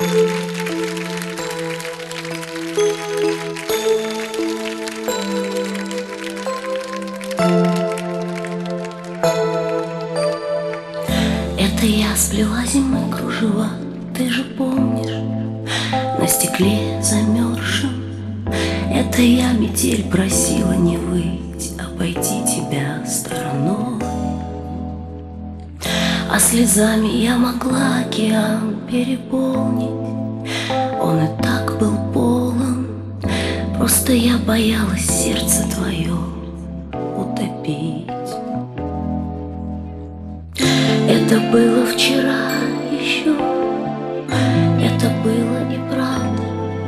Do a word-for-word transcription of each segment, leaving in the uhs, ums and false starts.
Это я сплела зимой кружева, ты же помнишь, на стекле замерзшем. Это я метель просила не выйти, обойти тебя стороной. А слезами я могла океан переполнить, он и так был полон. Просто я боялась сердце твое утопить. Это было вчера еще, это было и правда,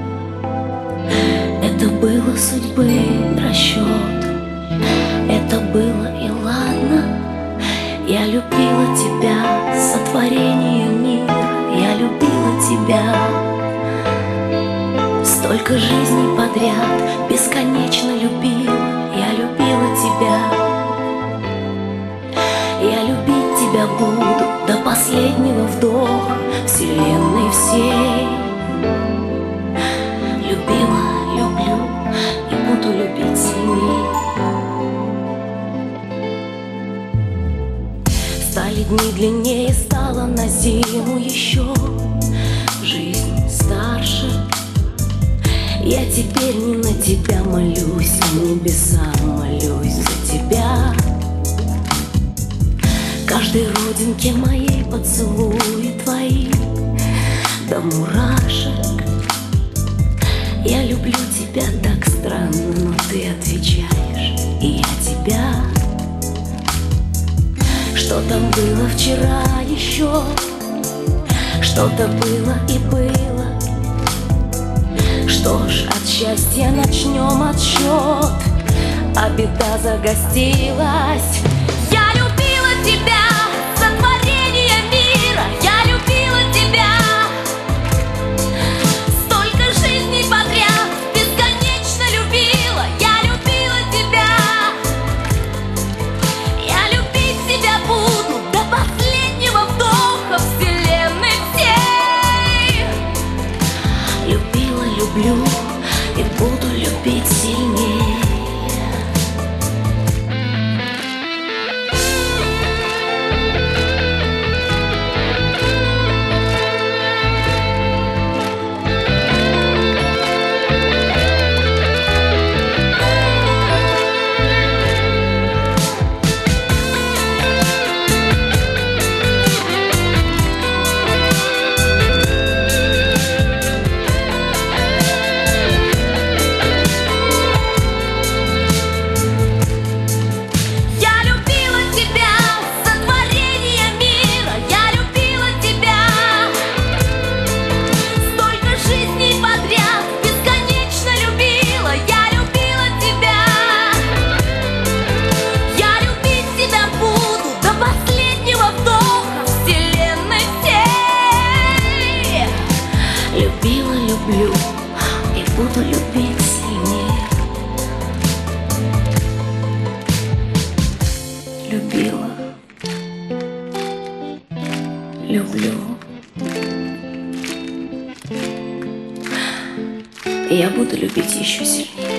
это было судьбы расчет, это было и ладно. Я любила тебя, сотворение мира, я любила тебя. Столько жизней подряд, бесконечно любила, я любила тебя. Я любить тебя буду до последнего вдоха вселенной всей. Любила, люблю и буду любить сильней. Стали дни длиннее, стало на зиму еще жизнь старше. Я теперь не на тебя молюсь, а небеса молюсь за тебя. Каждой родинке моей поцелуи твои до мурашек. Я люблю тебя так странно, но ты отвечаешь, и я тебя. Что там было вчера еще, что-то было и было. Что ж, от счастья начнем отсчет, а беда загостилась. Я любила тебя, сотворение мира, я любила тебя. Столько жизней подряд, бесконечно любила, я любила тебя. Я любить тебя буду до последнего вдоха вселенной всей. Любила, люблю и буду любить сильнее. Любила, люблю и буду любить сильнее. Любила, люблю, и я буду любить еще сильнее.